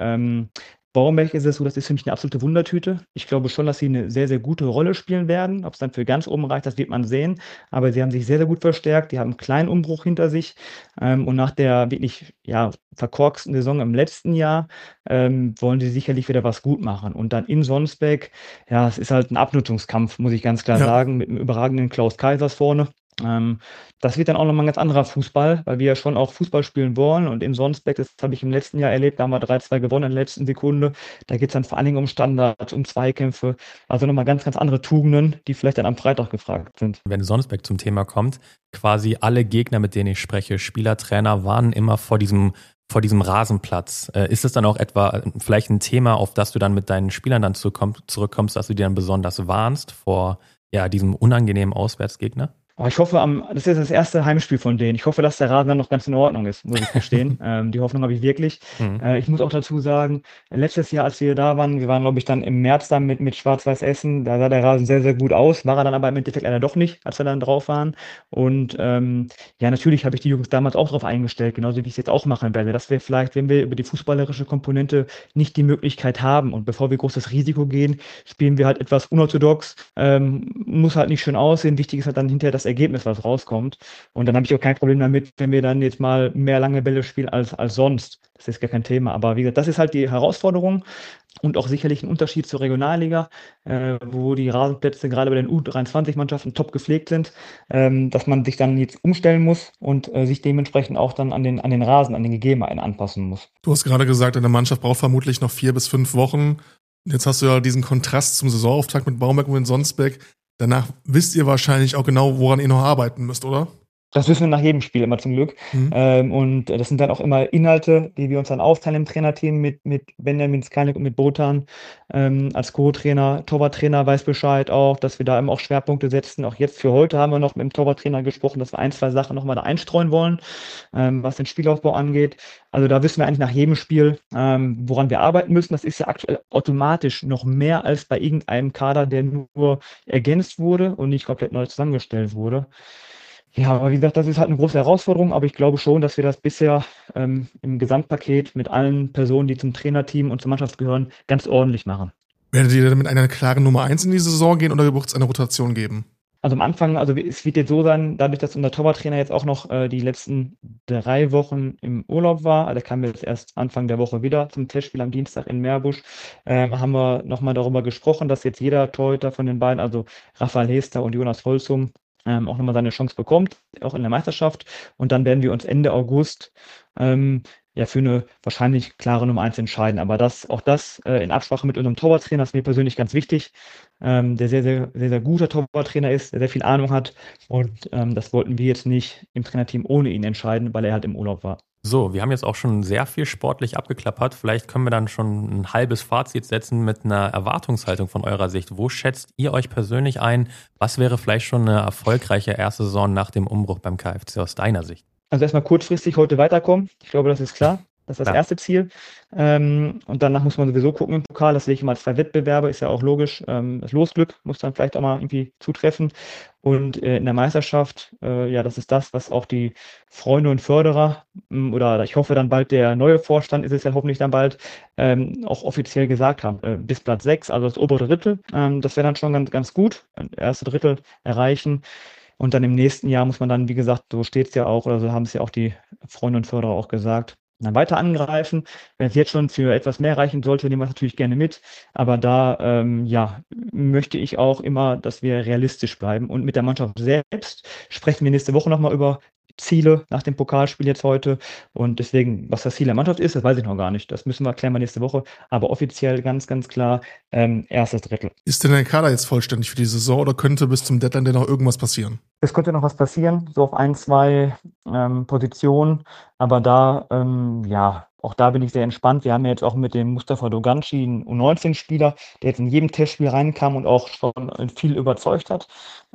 Speaker 3: Baumberg ist es so, das ist für mich eine absolute Wundertüte. Ich glaube schon, dass sie eine sehr, sehr gute Rolle spielen werden. Ob es dann für ganz oben reicht, das wird man sehen. Aber sie haben sich sehr, sehr gut verstärkt. Die haben einen kleinen Umbruch hinter sich. Und nach der wirklich verkorksten Saison im letzten Jahr wollen sie sicherlich wieder was gut machen. Und dann in Sonsbeck, es ist halt ein Abnutzungskampf, muss ich ganz klar sagen, mit einem überragenden Klaus Kaisers vorne. Das wird dann auch nochmal ein ganz anderer Fußball, weil wir ja schon auch Fußball spielen wollen. Und in Sonsbeck, das habe ich im letzten Jahr erlebt, da haben wir 3-2 gewonnen in der letzten Sekunde. Da geht es dann vor allen Dingen um Standards, um Zweikämpfe. Also nochmal ganz, ganz andere Tugenden, die vielleicht dann am Freitag gefragt sind.
Speaker 2: Wenn Sonsbeck zum Thema kommt, quasi alle Gegner, mit denen ich spreche, Spieler, Trainer, waren immer vor diesem Rasenplatz. Ist es dann auch etwa vielleicht ein Thema, auf das du dann mit deinen Spielern dann zurückkommst, dass du dir dann besonders warnst vor diesem unangenehmen Auswärtsgegner?
Speaker 3: Ich hoffe, das ist das erste Heimspiel von denen. Ich hoffe, dass der Rasen dann noch ganz in Ordnung ist, muss ich gestehen. Die Hoffnung habe ich wirklich. Ich muss auch dazu sagen, letztes Jahr, als wir da waren, wir waren, glaube ich, dann im März dann mit Schwarz-Weiß Essen, da sah der Rasen sehr, sehr gut aus. War er dann aber im Endeffekt leider doch nicht, als wir dann drauf waren. Und natürlich habe ich die Jungs damals auch darauf eingestellt, genauso wie ich es jetzt auch machen werde, dass wir vielleicht, wenn wir über die fußballerische Komponente nicht die Möglichkeit haben und bevor wir großes Risiko gehen, spielen wir halt etwas unorthodox, muss halt nicht schön aussehen. Wichtig ist halt dann hinterher das Ergebnis, was rauskommt. Und dann habe ich auch kein Problem damit, wenn wir dann jetzt mal mehr lange Bälle spielen als sonst. Das ist gar kein Thema. Aber wie gesagt, das ist halt die Herausforderung und auch sicherlich ein Unterschied zur Regionalliga, wo die Rasenplätze gerade bei den U23-Mannschaften top gepflegt sind, dass man sich dann jetzt umstellen muss und sich dementsprechend auch dann an den Rasen, an den Gegebenheiten anpassen muss.
Speaker 1: Du hast gerade gesagt, deine Mannschaft braucht vermutlich noch 4 bis 5 Wochen. Jetzt hast du ja diesen Kontrast zum Saisonauftakt mit Baumberg und in Sonsbeck. Danach wisst ihr wahrscheinlich auch genau, woran ihr noch arbeiten müsst, oder?
Speaker 3: Das wissen wir nach jedem Spiel immer zum Glück. Und das sind dann auch immer Inhalte, die wir uns dann aufteilen im Trainerteam mit Benjamin Skalnik und mit Botan als Co-Trainer. Torwarttrainer weiß Bescheid auch, dass wir da immer auch Schwerpunkte setzen. Auch jetzt für heute haben wir noch mit dem Torwarttrainer gesprochen, dass wir 1, 2 Sachen nochmal da einstreuen wollen, was den Spielaufbau angeht. Also da wissen wir eigentlich nach jedem Spiel, woran wir arbeiten müssen. Das ist ja aktuell automatisch noch mehr als bei irgendeinem Kader, der nur ergänzt wurde und nicht komplett neu zusammengestellt wurde. Ja, aber wie gesagt, das ist halt eine große Herausforderung, aber ich glaube schon, dass wir das bisher im Gesamtpaket mit allen Personen, die zum Trainerteam und zur Mannschaft gehören, ganz ordentlich machen.
Speaker 1: Werdet ihr mit einer klaren Nummer 1 in die Saison gehen oder wird es eine Rotation geben?
Speaker 3: Also am Anfang, also es wird jetzt so sein, dadurch, dass unser Torwarttrainer jetzt auch noch die letzten 3 Wochen im Urlaub war, also er kam jetzt erst Anfang der Woche wieder zum Testspiel am Dienstag in Meerbusch, haben wir nochmal darüber gesprochen, dass jetzt jeder Torhüter von den beiden, also Raphael Hester und Jonas Holzum, auch nochmal seine Chance bekommt, auch in der Meisterschaft. Und dann werden wir uns Ende August ja für eine wahrscheinlich klare Nummer 1 entscheiden. Aber auch das in Absprache mit unserem Torwarttrainer, das ist mir persönlich ganz wichtig, der sehr, sehr, sehr, sehr guter Torwarttrainer ist, der sehr viel Ahnung hat. Und das wollten wir jetzt nicht im Trainerteam ohne ihn entscheiden, weil er halt im Urlaub war.
Speaker 2: So, wir haben jetzt auch schon sehr viel sportlich abgeklappert. Vielleicht können wir dann schon ein halbes Fazit setzen mit einer Erwartungshaltung von eurer Sicht. Wo schätzt ihr euch persönlich ein? Was wäre vielleicht schon eine erfolgreiche erste Saison nach dem Umbruch beim KFC aus deiner Sicht?
Speaker 3: Also erstmal kurzfristig heute weiterkommen. Ich glaube, das ist klar. Das ist das erste Ziel. Und danach muss man sowieso gucken im Pokal. Das sehe ich immer als 2 Wettbewerbe, ist ja auch logisch. Das Losglück muss dann vielleicht auch mal irgendwie zutreffen. Und in der Meisterschaft, ja, das ist das, was auch die Freunde und Förderer oder ich hoffe dann bald der neue Vorstand, ist es ja hoffentlich dann bald, auch offiziell gesagt haben. Bis Platz 6, also das obere Drittel. Das wäre dann schon ganz, ganz gut. Erste Drittel erreichen. Und dann im nächsten Jahr muss man dann, wie gesagt, so steht es ja auch, oder so haben es ja auch die Freunde und Förderer auch gesagt, dann weiter angreifen. Wenn es jetzt schon für etwas mehr reichen sollte, nehmen wir es natürlich gerne mit. Aber da ja, möchte ich auch immer, dass wir realistisch bleiben. Und mit der Mannschaft selbst sprechen wir nächste Woche nochmal über Ziele nach dem Pokalspiel jetzt heute. Und deswegen, was das Ziel der Mannschaft ist, das weiß ich noch gar nicht. Das müssen wir klären nächste Woche. Aber offiziell ganz, ganz klar erstes Drittel.
Speaker 1: Ist denn der Kader jetzt vollständig für die Saison oder könnte bis zum Deadline denn noch irgendwas passieren?
Speaker 3: Es könnte noch was passieren, so auf 1, 2 Positionen. Aber da, ja, auch da bin ich sehr entspannt. Wir haben ja jetzt auch mit dem Mustafa Doganci einen U19-Spieler, der jetzt in jedem Testspiel reinkam und auch schon viel überzeugt hat.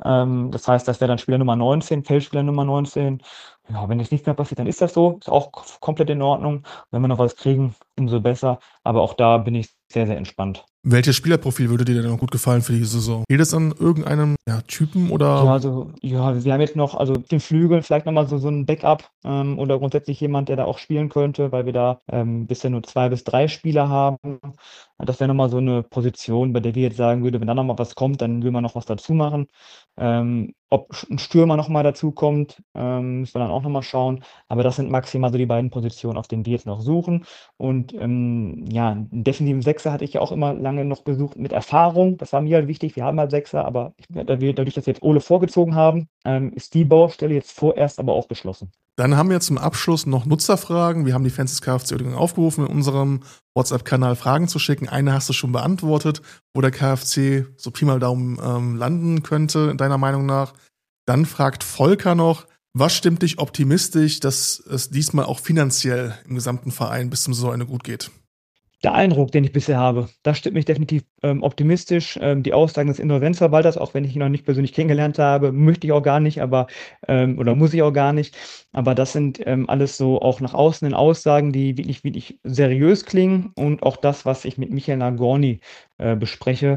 Speaker 3: Das heißt, das wäre dann Spieler Nummer 19, Feldspieler Nummer 19. Ja, wenn jetzt nichts mehr passiert, dann ist das so. Ist auch komplett in Ordnung. Wenn wir noch was kriegen, umso besser. Aber auch da bin ich sehr, sehr entspannt.
Speaker 1: Welches Spielerprofil würde dir denn noch gut gefallen für die Saison? Geht es an irgendeinem Typen oder?
Speaker 3: Ja, also, ja, wir haben jetzt noch, also den Flügel, vielleicht nochmal so ein Backup oder grundsätzlich jemand, der da auch spielen könnte, weil wir da bisher nur 2 bis 3 Spieler haben. Das wäre nochmal so eine Position, bei der wir jetzt sagen würde, wenn da nochmal was kommt, dann will man noch was dazu machen. Ob ein Stürmer nochmal dazu kommt, müssen wir dann auch nochmal schauen. Aber das sind maximal so die beiden Positionen, auf denen wir jetzt noch suchen. Und ja, einen defensiven Sechser hatte ich ja auch immer lange noch gesucht mit Erfahrung. Das war mir halt wichtig. Wir haben halt Sechser, aber dadurch, dass wir jetzt Ole vorgezogen haben, ist die Baustelle jetzt vorerst aber auch geschlossen.
Speaker 1: Dann haben wir zum Abschluss noch Nutzerfragen. Wir haben die Fans des KFC Uerdingen aufgerufen, in unserem WhatsApp-Kanal Fragen zu schicken. Eine hast du schon beantwortet, wo der KFC so Pi mal Daumen landen könnte, deiner Meinung nach. Dann fragt Volker noch, was stimmt dich optimistisch, dass es diesmal auch finanziell im gesamten Verein bis zum Saisonende gut geht?
Speaker 3: Der Eindruck, den ich bisher habe, das stimmt mich definitiv optimistisch. Die Aussagen des Insolvenzverwalters, auch wenn ich ihn noch nicht persönlich kennengelernt habe, möchte ich auch gar nicht, aber oder muss ich auch gar nicht. Aber das sind alles so auch nach außen in Aussagen, die wirklich, wirklich seriös klingen. Und auch das, was ich mit Michael Nagorny bespreche,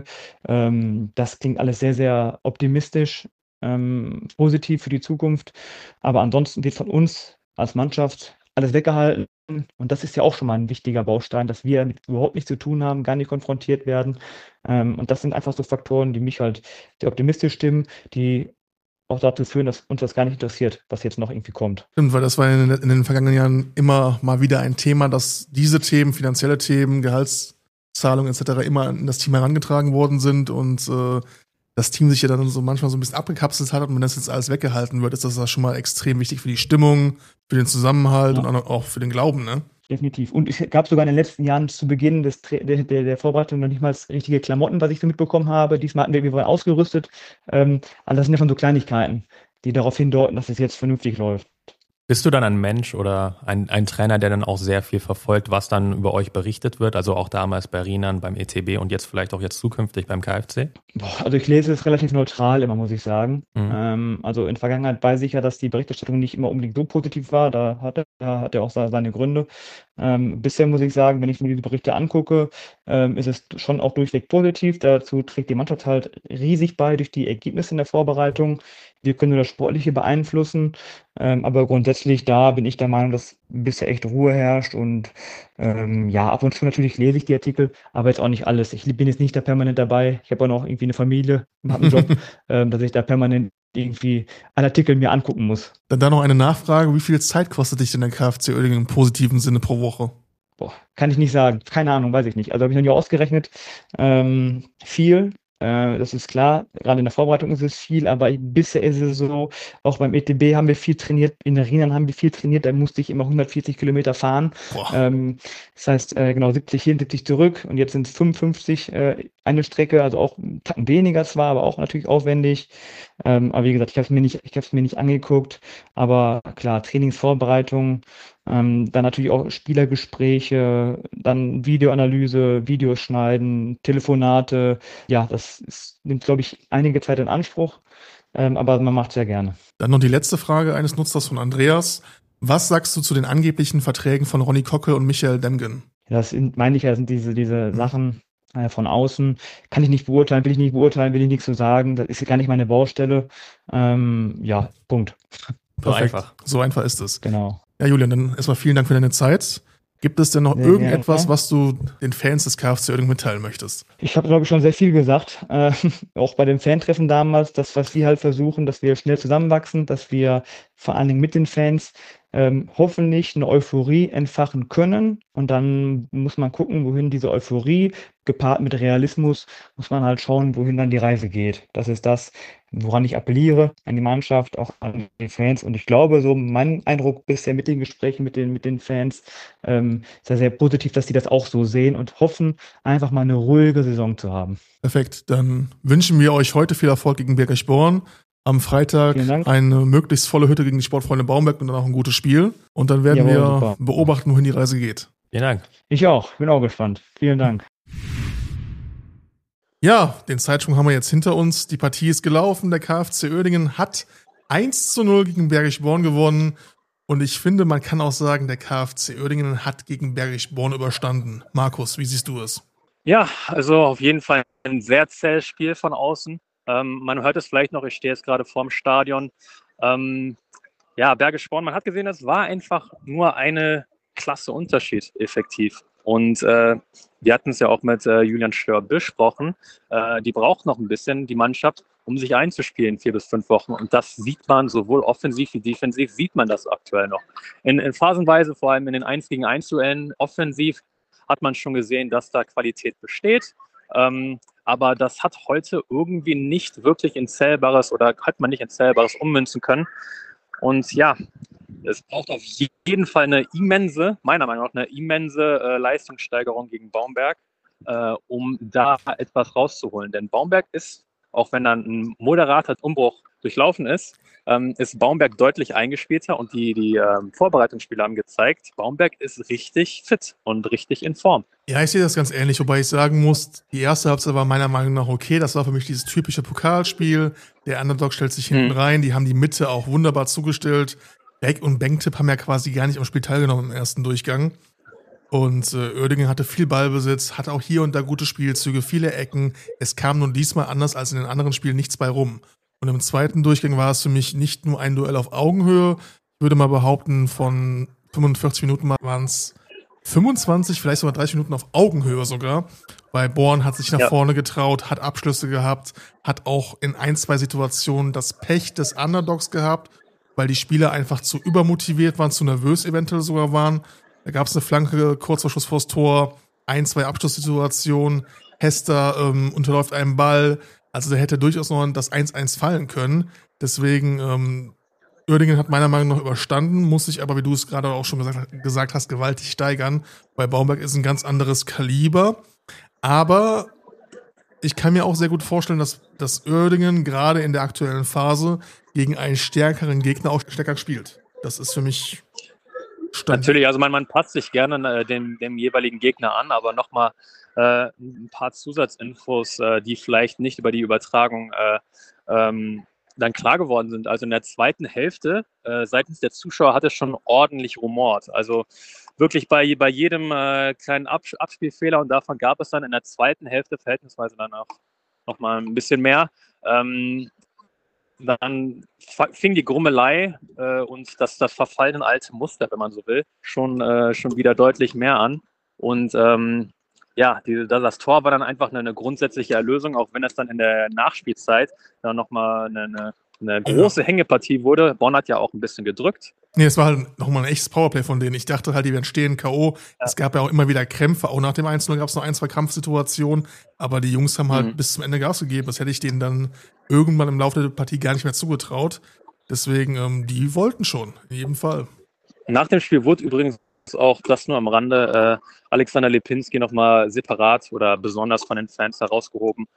Speaker 3: das klingt alles sehr, sehr optimistisch, positiv für die Zukunft. Aber ansonsten wird von uns als Mannschaft alles weggehalten. Und das ist ja auch schon mal ein wichtiger Baustein, dass wir mit überhaupt nichts zu tun haben, gar nicht konfrontiert werden. Und das sind einfach so Faktoren, die mich halt sehr optimistisch stimmen, die auch dazu führen, dass uns das gar nicht interessiert, was jetzt noch irgendwie kommt.
Speaker 1: Stimmt, weil das war in den vergangenen Jahren immer mal wieder ein Thema, dass diese Themen, finanzielle Themen, Gehaltszahlungen etc. immer in das Team herangetragen worden sind und das Team sich ja dann so manchmal so ein bisschen abgekapselt hat und wenn das jetzt alles weggehalten wird, ist das schon mal extrem wichtig für die Stimmung, für den Zusammenhalt und auch für den Glauben, ne?
Speaker 3: Definitiv. Und es gab sogar in den letzten Jahren zu Beginn der Vorbereitung noch nicht mal richtige Klamotten, was ich so mitbekommen habe. Diesmal hatten wir ausgerüstet. Also das sind ja schon so Kleinigkeiten, die darauf hindeuten, dass es jetzt vernünftig läuft.
Speaker 2: Bist du dann ein Mensch oder ein Trainer, der dann auch sehr viel verfolgt, was dann über euch berichtet wird? Also auch damals bei Rienan, beim ETB und jetzt vielleicht auch jetzt zukünftig beim KFC?
Speaker 3: Also ich lese es relativ neutral immer, muss ich sagen. Also in der Vergangenheit weiß ich ja, dass die Berichterstattung nicht immer unbedingt so positiv war. Da hat er auch seine Gründe. Bisher muss ich sagen, wenn ich mir diese Berichte angucke, ist es schon auch durchweg positiv. Dazu trägt die Mannschaft halt riesig bei durch die Ergebnisse in der Vorbereitung. Wir können nur das Sportliche beeinflussen, aber grundsätzlich da bin ich der Meinung, dass bisher echt Ruhe herrscht und ja, ab und zu natürlich lese ich die Artikel, aber jetzt auch nicht alles. Ich bin jetzt nicht da permanent dabei. Ich habe auch noch irgendwie eine Familie, habe einen Job, dass ich da permanent irgendwie einen Artikel mir angucken muss.
Speaker 1: Dann noch eine Nachfrage, wie viel Zeit kostet dich denn der KfC Uerdingen im positiven Sinne pro Woche?
Speaker 3: Boah, kann ich nicht sagen. Keine Ahnung, weiß ich nicht. Also habe ich noch nie ausgerechnet. Viel, das ist klar. Gerade in der Vorbereitung ist es viel, aber bisher ist es so, auch beim ETB haben wir viel trainiert, in den Arenen haben wir viel trainiert, da musste ich immer 140 Kilometer fahren. Das heißt, genau 70 hin, 70 zurück und jetzt sind es 55 eine Strecke, also auch einen Tacken weniger zwar, aber auch natürlich aufwendig. Aber wie gesagt, ich habe es mir nicht angeguckt. Aber klar, Trainingsvorbereitung, dann natürlich auch Spielergespräche, dann Videoanalyse, Videos schneiden, Telefonate. Ja, nimmt, glaube ich, einige Zeit in Anspruch, aber man macht es ja gerne.
Speaker 1: Dann noch die letzte Frage eines Nutzers von Andreas. Was sagst du zu den angeblichen Verträgen von Ronny Kockel und Michael Demgen?
Speaker 3: Das meine ich ja, sind diese Sachen von außen. Kann ich nicht beurteilen, will ich nicht beurteilen, will ich nichts zu sagen. Das ist gar nicht meine Baustelle. Ja, Punkt.
Speaker 2: So einfach.
Speaker 1: So einfach ist es.
Speaker 3: Genau.
Speaker 1: Ja, Julian, dann erstmal vielen Dank für deine Zeit. Gibt es denn noch
Speaker 3: Sehr
Speaker 1: irgendetwas,
Speaker 3: gerne.
Speaker 1: was du den Fans des KfC Uerdingen mitteilen möchtest?
Speaker 3: Ich habe, glaube ich, schon sehr viel gesagt. Auch bei dem Fantreffen damals, das, was wir halt versuchen, dass wir schnell zusammenwachsen, dass wir vor allen Dingen mit den Fans hoffentlich eine Euphorie entfachen können. Und dann muss man gucken, wohin diese Euphorie, gepaart mit Realismus, muss man halt schauen, wohin dann die Reise geht. Das ist das, woran ich appelliere, an die Mannschaft, auch an die Fans. Und ich glaube, so mein Eindruck bisher mit den Gesprächen mit den Fans ist ja sehr positiv, dass die das auch so sehen und hoffen, einfach mal eine ruhige Saison zu haben.
Speaker 1: Perfekt, dann wünschen wir euch heute viel Erfolg gegen Bergisch-Born. Am Freitag
Speaker 3: Vielen Dank.
Speaker 1: eine möglichst volle Hütte gegen die Sportfreunde Baumberg und dann auch ein gutes Spiel. Und dann werden wir
Speaker 3: Super.
Speaker 1: beobachten, wohin die Reise geht.
Speaker 2: Vielen Dank.
Speaker 3: Ich auch, bin auch gespannt. Vielen Dank.
Speaker 1: Ja, den Zeitsprung haben wir jetzt hinter uns. Die Partie ist gelaufen. Der KfC Uerdingen hat 1:0 gegen Bergisch-Born gewonnen. Und ich finde, man kann auch sagen, der KfC Uerdingen hat gegen Bergisch-Born überstanden. Markus, wie siehst du es?
Speaker 4: Ja, also auf jeden Fall ein sehr zähes Spiel von außen. Man hört es vielleicht noch, ich stehe jetzt gerade vorm Stadion. Ja, Bergisch-Born, man hat gesehen, es war einfach nur eine Klasse Unterschied effektiv. Und wir hatten es ja auch mit Julian Stör besprochen. Die braucht noch ein bisschen, die Mannschaft, um sich einzuspielen, 4 bis 5 Wochen. Und das sieht man sowohl offensiv wie defensiv, sieht man das aktuell noch. In Phasenweise, vor allem in den 1 gegen 1 Duellen, offensiv hat man schon gesehen, dass da Qualität besteht. Aber das hat heute irgendwie nicht wirklich in Zählbares oder hat man nicht in Zählbares ummünzen können. Und ja, es braucht auf jeden Fall meiner Meinung nach, eine immense Leistungssteigerung gegen Baumberg, um da etwas rauszuholen. Denn Baumberg ist, auch wenn dann ein moderater Umbruch durchlaufen ist Baumberg deutlich eingespielter und die Vorbereitungsspiele haben gezeigt, Baumberg ist richtig fit und richtig in Form.
Speaker 1: Ja, ich sehe das ganz ähnlich, wobei ich sagen muss, die erste Halbzeit war meiner Meinung nach okay. Das war für mich dieses typische Pokalspiel. Der Underdog stellt sich hinten rein, die haben die Mitte auch wunderbar zugestellt. Beck und Bengtip haben ja quasi gar nicht am Spiel teilgenommen im ersten Durchgang. Und Uerdingen hatte viel Ballbesitz, hatte auch hier und da gute Spielzüge, viele Ecken. Es kam nun diesmal anders als in den anderen Spielen nichts bei rum. Und im zweiten Durchgang war es für mich nicht nur ein Duell auf Augenhöhe. Ich würde mal behaupten, von 45 Minuten waren es 25, vielleicht sogar 30 Minuten auf Augenhöhe sogar. Weil Born hat sich nach vorne getraut, hat Abschlüsse gehabt, hat auch in 1, 2 Situationen das Pech des Underdogs gehabt, weil die Spieler einfach zu übermotiviert waren, zu nervös eventuell sogar waren. Da gab es eine Flanke, kurz vor Schuss vors Tor, 1, 2 Abschlusssituationen, Hester unterläuft einen Ball. Also da hätte durchaus noch das 1:1 fallen können. Deswegen, Uerdingen hat meiner Meinung nach überstanden, muss sich aber, wie du es gerade auch schon gesagt hast, gewaltig steigern. Bei Baumberg ist ein ganz anderes Kaliber. Aber ich kann mir auch sehr gut vorstellen, dass Uerdingen gerade in der aktuellen Phase gegen einen stärkeren Gegner auch stärker spielt. Das ist für mich
Speaker 4: Natürlich, also man passt sich gerne dem jeweiligen Gegner an, aber nochmal ein paar Zusatzinfos, die vielleicht nicht über die Übertragung dann klar geworden sind. Also in der zweiten Hälfte seitens der Zuschauer hat es schon ordentlich rumort. Also wirklich bei jedem kleinen Abspielfehler, und davon gab es dann in der zweiten Hälfte verhältnisweise dann auch noch mal ein bisschen mehr. Dann fing die Grummelei und das Verfallen in alte Muster, wenn man so will, schon wieder deutlich mehr an. Und das Tor war dann einfach eine grundsätzliche Erlösung, auch wenn es dann in der Nachspielzeit dann nochmal eine große Hängepartie wurde. Bonn hat ja auch ein bisschen gedrückt.
Speaker 1: Nee, es war halt nochmal ein echtes Powerplay von denen. Ich dachte halt, die werden stehen, K.O. Es gab ja auch immer wieder Krämpfe. Auch nach dem 1-0 gab es noch 1-2 Kampfsituationen. Aber die Jungs haben halt bis zum Ende Gas gegeben. Das hätte ich denen dann irgendwann im Laufe der Partie gar nicht mehr zugetraut. Deswegen, die wollten schon, in jedem Fall. Nach
Speaker 4: dem Spiel wurde übrigens auch, das nur am Rande, Alexander Lipinski nochmal separat oder besonders von den Fans herausgehoben.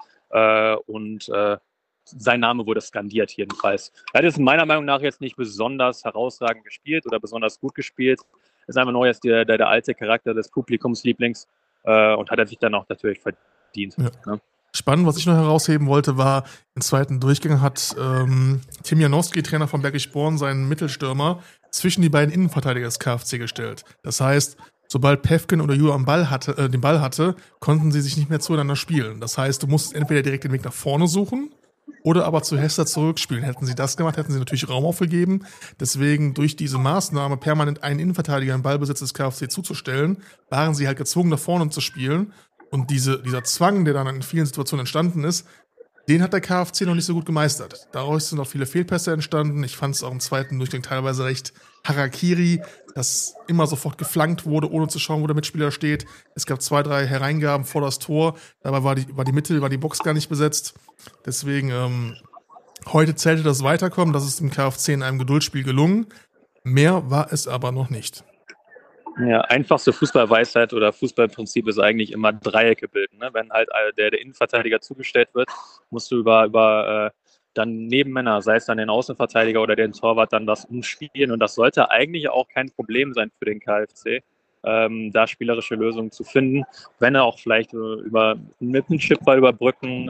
Speaker 4: Sein Name wurde skandiert jedenfalls. Er hat es meiner Meinung nach jetzt nicht besonders herausragend gespielt oder besonders gut gespielt. Ist einfach nur jetzt der alte Charakter des Publikumslieblings und hat er sich dann auch natürlich verdient. Ja. Ne?
Speaker 1: Spannend, was ich noch herausheben wollte, war, im zweiten Durchgang hat Tim Janowski, Trainer von Bergisch Born, seinen Mittelstürmer zwischen die beiden Innenverteidiger des KFC gestellt. Das heißt, sobald Pefken oder Julian den Ball hatte, konnten sie sich nicht mehr zueinander spielen. Das heißt, du musst entweder direkt den Weg nach vorne suchen oder aber zu Hester zurückspielen. Hätten sie das gemacht, hätten sie natürlich Raum aufgegeben. Deswegen durch diese Maßnahme, permanent einen Innenverteidiger im Ballbesitz des KFC zuzustellen, waren sie halt gezwungen, nach vorne zu spielen. Und dieser Zwang, der dann in vielen Situationen entstanden ist, den hat der KFC noch nicht so gut gemeistert. Daraus sind auch viele Fehlpässe entstanden. Ich fand es auch im zweiten Durchgang teilweise recht Harakiri, dass immer sofort geflankt wurde, ohne zu schauen, wo der Mitspieler steht. Es gab 2, 3 Hereingaben vor das Tor. Dabei war die Box gar nicht besetzt. Deswegen, heute zählte das Weiterkommen. Das ist dem KFC in einem Geduldsspiel gelungen. Mehr war es aber noch nicht.
Speaker 4: Ja, einfachste Fußballweisheit oder Fußballprinzip ist eigentlich immer Dreiecke bilden. Ne? Wenn halt der Innenverteidiger zugestellt wird, musst du über dann Nebenmänner, sei es dann den Außenverteidiger oder den Torwart, dann das umspielen. Und das sollte eigentlich auch kein Problem sein für den KFC, da spielerische Lösungen zu finden. Wenn er auch vielleicht mit einem Chipball überbrücken.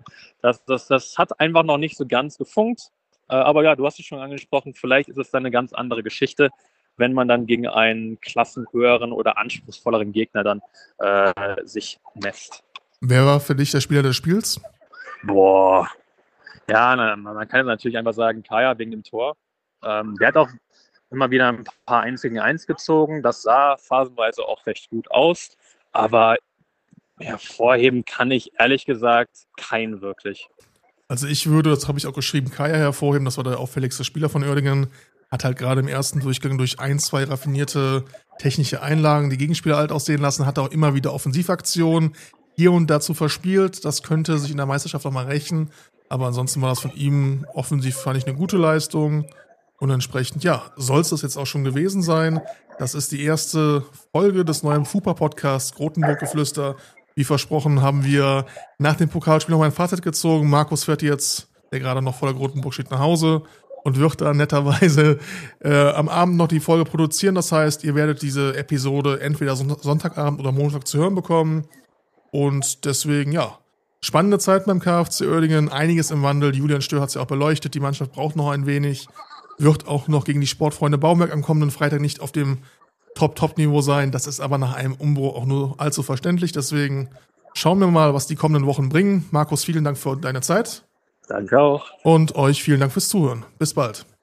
Speaker 4: Das hat einfach noch nicht so ganz gefunkt. Aber ja, du hast es schon angesprochen, vielleicht ist es dann eine ganz andere Geschichte, wenn man dann gegen einen klassenhöheren oder anspruchsvolleren Gegner dann sich messt.
Speaker 1: Wer war für dich der Spieler des Spiels?
Speaker 4: Boah, ja, man kann jetzt natürlich einfach sagen, Kaya wegen dem Tor. Der hat auch immer wieder ein paar 1 gegen 1 gezogen. Das sah phasenweise auch recht gut aus. Aber hervorheben kann ich ehrlich gesagt keinen wirklich.
Speaker 1: Also ich würde, das habe ich auch geschrieben, Kaya hervorheben. Das war der auffälligste Spieler von Uerdingen. Hat halt gerade im ersten Durchgang durch 1, 2 raffinierte technische Einlagen die Gegenspieler alt aussehen lassen, hat auch immer wieder Offensivaktionen hier und dazu verspielt. Das könnte sich in der Meisterschaft auch mal rächen. Aber ansonsten war das von ihm offensiv, fand ich, eine gute Leistung. Und entsprechend, soll es das jetzt auch schon gewesen sein. Das ist die erste Folge des neuen FUPA-Podcasts Rotenburg-Geflüster. Wie versprochen haben wir nach dem Pokalspiel noch ein Fazit gezogen. Markus fährt jetzt, der gerade noch vor der Rotenburg steht, nach Hause und wird dann netterweise am Abend noch die Folge produzieren. Das heißt, ihr werdet diese Episode entweder Sonntagabend oder Montag zu hören bekommen. Und deswegen, spannende Zeit beim KFC Uerdingen, einiges im Wandel. Julian Stör hat es ja auch beleuchtet, die Mannschaft braucht noch ein wenig. Wird auch noch gegen die Sportfreunde Baumberg am kommenden Freitag nicht auf dem Top-Niveau sein. Das ist aber nach einem Umbruch auch nur allzu verständlich. Deswegen schauen wir mal, was die kommenden Wochen bringen. Markus, vielen Dank für deine Zeit.
Speaker 4: Danke auch.
Speaker 1: Und euch vielen Dank fürs Zuhören. Bis bald.